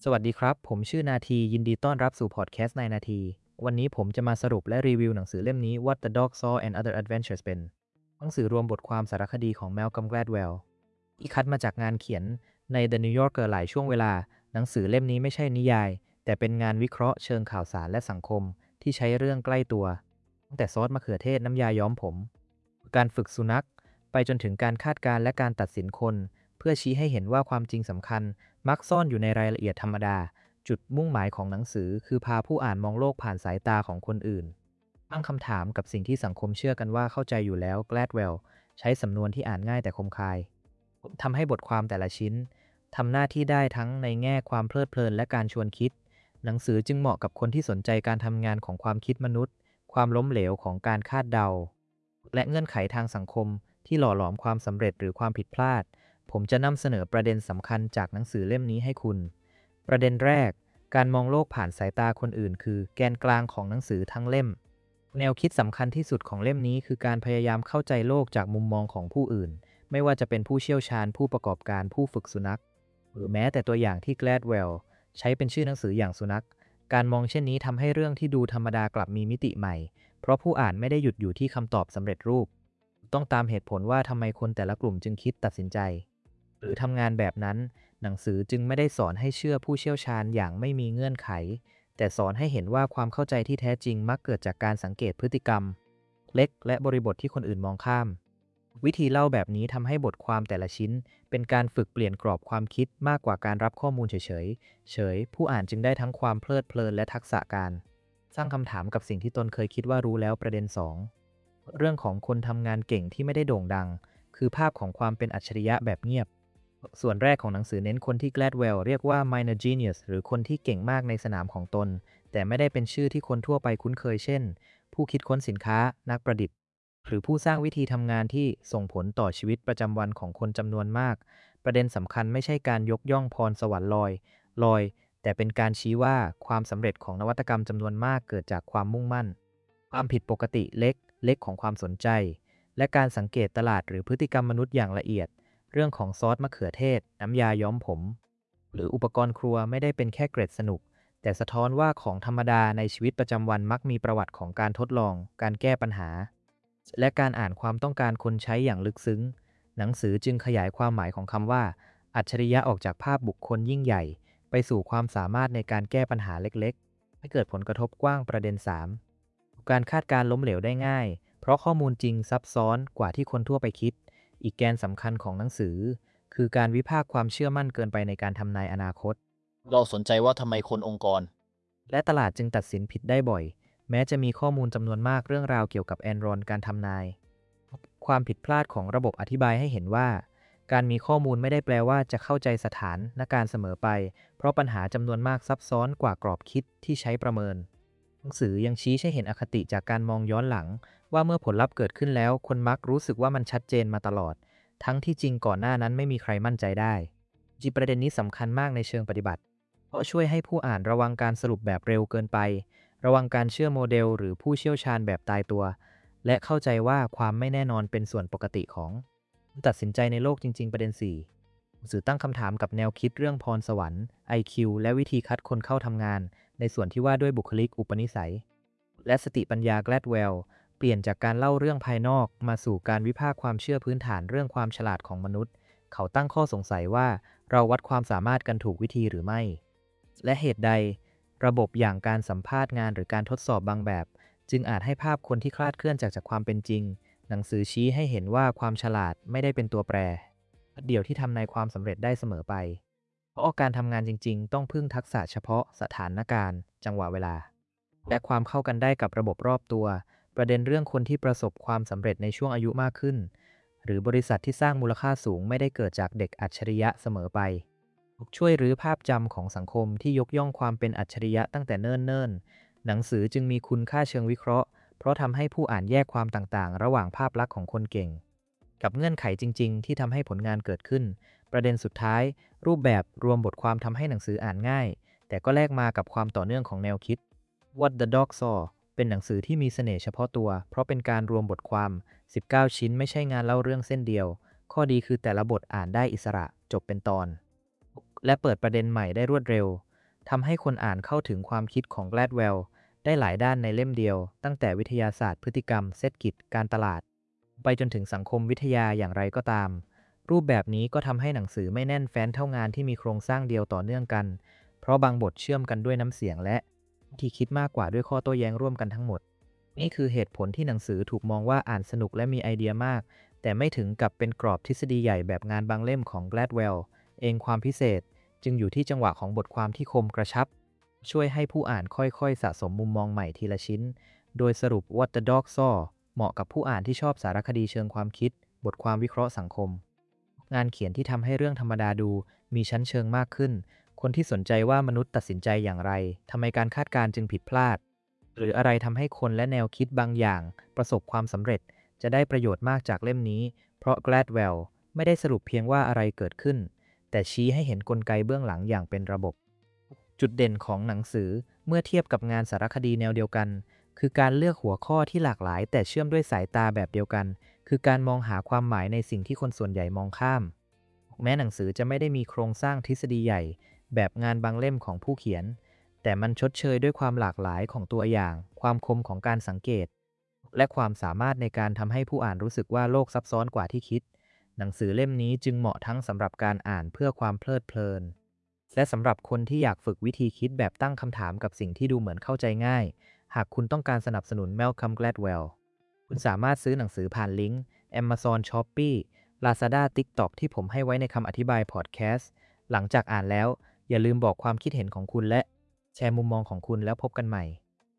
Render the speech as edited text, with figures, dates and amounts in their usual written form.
สวัสดีครับผมชื่อนาทียินดีต้อนรับสู่พอดแคสต์ในนาทีวันนี้ผมจะมาสรุปและรีวิวหนังสือเล่มนี้ What the Dog Saw and Other Adventures เป็นหนังสือรวมบทความสารคดีของ Malcolm Gladwell ที่คัดมาจากงานเขียนใน The New Yorker หลายช่วงเวลาหนังสือเล่มนี้ไม่ใช่นิยายแต่เป็นงานวิเคราะห์เชิงข่าวสารและสังคมที่ใช้เรื่องใกล้ตัวตั้งแต่ซอสมะเขือเทศน้ำยาย้อมผมการฝึกสุนัขไปจนถึงการคาดการณ์และการตัดสินคนเพื่อชี้ให้เห็นว่าความจริงสำคัญมักซ่อนอยู่ในรายละเอียดธรรมดา จุดมุ่งหมายของหนังสือคือพาผู้อ่านมองโลกผ่านสายตาของคนอื่นตั้งคำถามกับสิ่งที่สังคมเชื่อกันว่าเข้าใจอยู่แล้ว Gladwell ใช้สำนวนที่อ่านง่ายแต่คมคายทำให้บทความแต่ละชิ้นทำหน้าที่ได้ทั้งในแง่ความเพลิดเพลินและการชวนคิดหนังสือจึงเหมาะกับคนที่สนใจการทำงานของความคิดมนุษย์ความล้มเหลวของการคาดเดาและเงื่อนไขทางสังคมที่หล่อหลอมความสำเร็จหรือความผิดพลาดผมจะนำเสนอประเด็นสำคัญจากหนังสือเล่มนี้ให้คุณประเด็นแรก การมองโลกผ่านสายตาคนอื่นคือแกนกลางของหนังสือทั้งเล่ม แนวคิดสำคัญที่สุดของเล่มนี้คือการพยายามเข้าใจโลกจากมุมมองของผู้อื่น ไม่ว่าจะเป็นผู้เชี่ยวชาญผู้ประกอบการผู้ฝึกสุนัขหรือแม้แต่ตัวอย่างที่ Gladwell ใช้เป็นชื่อหนังสืออย่างสุนัข การมองเช่นนี้ทำให้เรื่องที่ดูธรรมดากลับมีมิติใหม่ เพราะผู้อ่านไม่ได้หยุดอยู่ที่คำตอบสำเร็จรูป ต้องตามเหตุผลว่าทำไมคนแต่ละกลุ่มจึงคิดตัดสินใจหรือทำงานแบบนั้น หนังสือจึงไม่ได้สอนให้เชื่อผู้เชี่ยวชาญอย่างไม่มีเงื่อนไข แต่สอนให้เห็นว่าความเข้าใจที่แท้จริงมักเกิดจากการสังเกตพฤติกรรมเล็กและบริบทที่คนอื่นมองข้าม วิธีเล่าแบบนี้ทำให้บทความแต่ละชิ้นเป็นการฝึกเปลี่ยนกรอบความคิดมากกว่าการรับข้อมูลเฉยผู้อ่านจึงได้ทั้งความเพลิดเพลินและทักษะการสร้างคำถามกับสิ่งที่ตนเคยคิดว่ารู้แล้วประเด็น2เรื่องของคนทำงานเก่งที่ไม่ได้โด่งดังคือภาพของความเป็นอัจฉริยะแบบเงียบ ส่วนแรกของหนังสือเน้นคนที่ Gladwell เรียกว่า minor genius หรือคนที่เก่งมากในสนามของตน แต่ไม่ได้เป็นชื่อที่คนทั่วไปคุ้นเคยเช่น ผู้คิดค้นสินค้า นักประดิษฐ์ หรือผู้สร้างวิธีทำงานที่ส่งผลต่อชีวิตประจำวันของคนจำนวนมาก ประเด็นสำคัญไม่ใช่การยกย่องพรสวรรค์ลอย แต่เป็นการชี้ว่าความสำเร็จของนวัตกรรมจำนวนมากเกิดจากความมุ่งมั่น ความผิดปกติเล็กของความสนใจ และการสังเกตตลาดหรือพฤติกรรมมนุษย์อย่างละเอียด เรื่องของซอสมะเขือเทศ น้ำยาย้อมผม หรืออุปกรณ์ครัวไม่ได้เป็นแค่เกร็ดสนุก แต่สะท้อนว่าของธรรมดาในชีวิตประจำวันมักมีประวัติของการทดลอง การแก้ปัญหา และการอ่านความต้องการคนใช้อย่างลึกซึ้ง หนังสือจึงขยายความหมายของคำว่า อัจฉริยะออกจากภาพบุคคลยิ่งใหญ่ ไปสู่ความสามารถในการแก้ปัญหาเล็กๆให้เกิดผลกระทบกว้างประเด็น3การคาดการล้มเหลวได้ง่าย เพราะข้อมูลจริงซับซ้อนกว่าที่คนทั่วไปคิด อีกแกนสำคัญของหนังสือคือการวิพากษ์ความเชื่อมั่นเกินไปในการทำนายอนาคตเราสนใจว่าทำไมคนองค์กรและตลาดจึงตัดสินผิดได้บ่อยแม้จะมีข้อมูลจำนวนมากเรื่องราวเกี่ยวกับแอนรอนการทำนายความผิดพลาดของระบบอธิบายให้เห็นว่าการมีข้อมูลไม่ได้แปลว่าจะเข้าใจสถานการณ์เสมอไปเพราะปัญหาจำนวนมากซับซ้อนกว่ากรอบคิดที่ใช้ประเมินหนังสือยังชี้ให้เห็นอคติจากการมองย้อนหลังว่าเมื่อผลลัพธ์เกิดขึ้นแล้วคนมักรู้สึกว่ามันชัดเจนมาตลอดทั้งที่จริงก่อนหน้านั้นไม่มีใครมั่นใจได้ประเด็นนี้สำคัญมากในเชิงปฏิบัติ เพราะช่วยให้ผู้อ่านระวังการสรุปแบบเร็วเกินไป ระวังการเชื่อโมเดลหรือผู้เชี่ยวชาญแบบตายตัว และเข้าใจว่าความไม่แน่นอนเป็นส่วนปกติของตัดสินใจในโลกจริงๆประเด็น4สื่อตั้งคำถามกับแนวคิดเรื่องพรสวรรค์ IQ และวิธีคัดคนเข้าทำงาน ในส่วนที่ว่าด้วยบุคลิกอุปนิสัย และสติปัญญา Gladwell เปลี่ยนจากการเล่าเรื่องภายนอกมาสู่การวิพากษ์ความเชื่อพื้นฐานเรื่องความฉลาดของมนุษย์ เขาตั้งข้อสงสัยว่าเราวัดความสามารถกันถูกวิธีหรือไม่ และเหตุใดระบบอย่างการสัมภาษณ์งานหรือการทดสอบบางแบบจึงอาจให้ภาพคนที่คลาดเคลื่อนจากความเป็นจริงหนังสือชี้ให้เห็นว่าความฉลาดไม่ได้เป็นตัวแปรเดี่ยวที่ทำนายความสำเร็จได้เสมอไปเพราะการทำงานจริงๆต้องพึ่งทักษะเฉพาะสถานการณ์จังหวะเวลาและความเข้ากันได้กับระบบรอบตัวประเด็นเรื่องคนที่ประสบความสำเร็จในช่วงอายุมากขึ้นหรือบริษัทที่สร้างมูลค่าสูงไม่ได้เกิดจากเด็กอัจฉริยะเสมอไป ช่วยรื้อภาพจำของสังคมที่ยกย่องความเป็นอัจฉริยะตั้งแต่เนิ่นๆหนังสือจึงมีคุณค่าเชิงวิเคราะห์เพราะทำให้ผู้อ่านแยกความต่างๆระหว่างภาพลักษณ์ของคนเก่งกับเงื่อนไขจริงๆที่ทำให้ผลงานเกิดขึ้นประเด็นสุดท้ายรูปแบบรวมบทความทำให้หนังสืออ่านง่ายแต่ก็แลกมากับความต่อเนื่องของแนวคิด What the Dog Saw เป็นหนังสือที่มีเสน่ห์เฉพาะตัวเพราะเป็นการรวมบทความ19ชิ้นไม่ใช่งานเล่าเรื่องเส้นเดียวข้อดีคือแต่ละบทอ่านได้อิสระจบเป็นตอน และเปิดประเด็นใหม่ได้รวดเร็วทำให้คนอ่านเข้าถึงความคิดของ Gladwell ได้หลายด้านในเล่มเดียวตั้งแต่วิทยาศาสตร์พฤติกรรมเศรษฐกิจการตลาดไปจนถึงสังคมวิทยาอย่างไรก็ตามรูปแบบนี้ก็ทำให้หนังสือไม่แน่นแฟ้นเท่างานที่มีโครงสร้างเดียวต่อเนื่องกันเพราะบางบทเชื่อมกันด้วยน้ำเสียงและที่คิดมากกว่าด้วยข้อโต้แย้งร่วมกันทั้งหมดนี่คือเหตุผลที่หนังสือถูกมองว่าอ่านสนุกและมีไอเดียมากแต่ไม่ถึงกับเป็นกรอบทฤษฎีใหญ่แบบงานบางเล่มของ Gladwell เองความพิเศษจึงอยู่ที่จังหวะของบทความที่คมกระชับช่วยให้ผู้อ่านค่อยๆสะสมมุมมองใหม่ทีละชิ้นโดยสรุป What the Dog Saw เหมาะกับผู้อ่านที่ชอบสารคดีเชิงความคิดบทความวิเคราะห์สังคมงานเขียนที่ทำให้เรื่องธรรมดาดูมีชั้นเชิงมากขึ้นคนที่สนใจว่ามนุษย์ตัดสินใจอย่างไรทำไมการคาดการณ์จึงผิดพลาดหรืออะไรทำให้คนและแนวคิดบางอย่างประสบความสำเร็จจะได้ประโยชน์มากจากเล่มนี้เพราะ Gladwell ไม่ได้สรุปเพียงว่าอะไรเกิดขึ้นแต่ชี้ให้เห็นกลไกเบื้องหลังอย่างเป็นระบบจุดเด่นของหนังสือเมื่อเทียบกับงานสารคดีแนวเดียวกันคือการเลือกหัวข้อที่หลากหลายแต่เชื่อมด้วยสายตาแบบเดียวกันคือการมองหาความหมายในสิ่งที่คนส่วนใหญ่มองข้ามแม้หนังสือจะไม่ได้มีโครงสร้างทฤษฎีใหญ่แบบงานบางเล่มของผู้เขียนแต่มันชดเชยด้วยความหลากหลายของตัวอย่างความคมของการสังเกตและความสามารถในการทำให้ผู้อ่านรู้สึกว่าโลกซับซ้อนกว่าที่คิดหนังสือเล่มนี้จึงเหมาะทั้งสำหรับการอ่านเพื่อความเพลิดเพลินและสำหรับคนที่อยากฝึกวิธีคิดแบบตั้งคำถามกับสิ่งที่ดูเหมือนเข้าใจง่ายหากคุณต้องการสนับสนุน Malcolm Gladwell คุณสามารถซื้อหนังสือผ่านลิงก์ Amazon Shopee Lazada TikTok ที่ผมให้ไว้ในคำอธิบายพอดแคสต์หลังจากอ่านแล้วอย่าลืมบอกความคิดเห็นของคุณและแชร์มุมมองของคุณแล้วพบกันใหม่